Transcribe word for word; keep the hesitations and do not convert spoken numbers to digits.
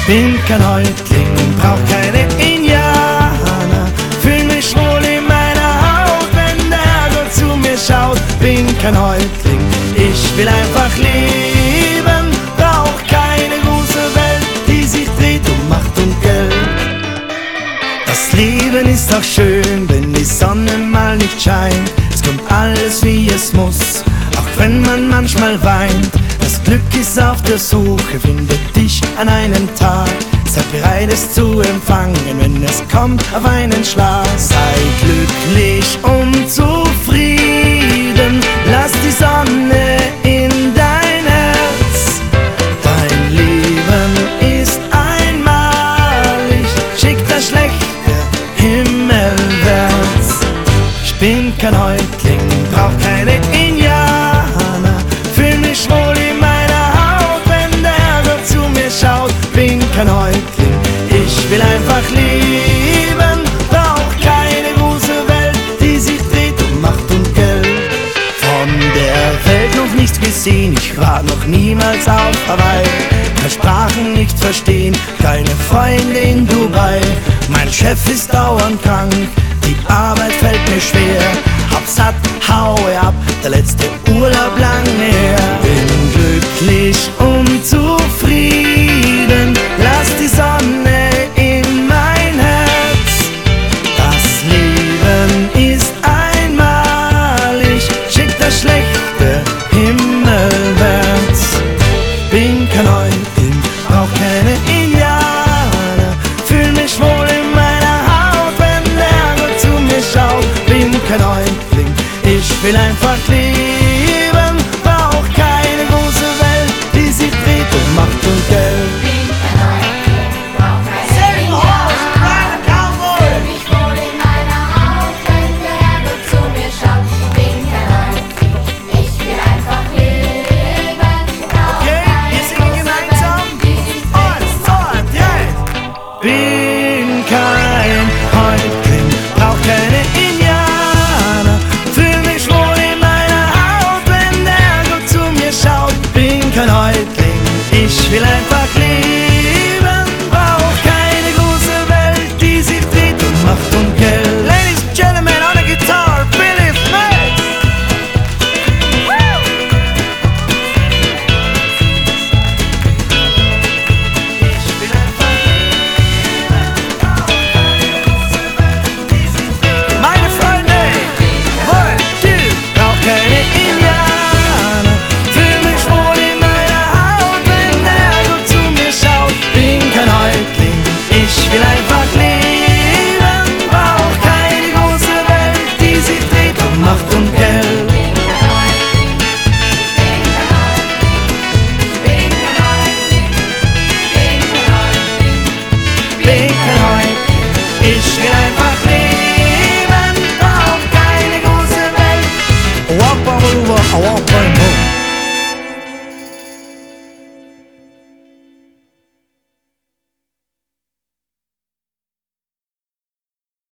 Bin kein Häuptling, brauch keine Indianer, fühl mich wohl in meiner Haut, wenn der Herrgott zu mir schaut. Bin kein Häuptling, ich will einfach leben, brauch keine große Welt, die sich dreht um Macht und Geld. Das Leben ist auch schön, wenn die Sonne mal nicht scheint. Es kommt alles wie es muss, auch wenn man manchmal weint. Das Glück ist auf der Suche, findet dich an einem Tag. Sei bereit es zu empfangen, wenn es kommt auf einen Schlag. Sei glücklich und zufrieden, lass die Sonne in dein Herz. Dein Leben ist einmalig, schick das Schlechte himmelwärts. Ich bin kein Häuptling, brauch keine Indianer, fühl mich wohl in meiner Haut, wenn der Herrgott zu mir schaut. Bin kein Häuptling, ich will einfach leben, brauch keine große Welt, die sich dreht um Macht und Geld. Von der Welt noch nichts gesehen, ich war noch niemals auf Hawaii. Kann Sprachen nicht verstehen, keine Freunde in Dubai. Mein Chef ist dauernd krank, die Arbeit fällt mir schwer. Hab satt, haue ab, der letzte Urlaub lang her. Bin glücklich und zufrieden, lass die Sonne in mein Herz. Das Leben ist einmalig, schick das Schlechte himmelwärts. Bin kein Häuptling, brauch keine Indianer, fühl mich wohl in meiner Haut, wenn der Herrgott zu mir schaut. Bin kein Häuptling, ich will einfach leben.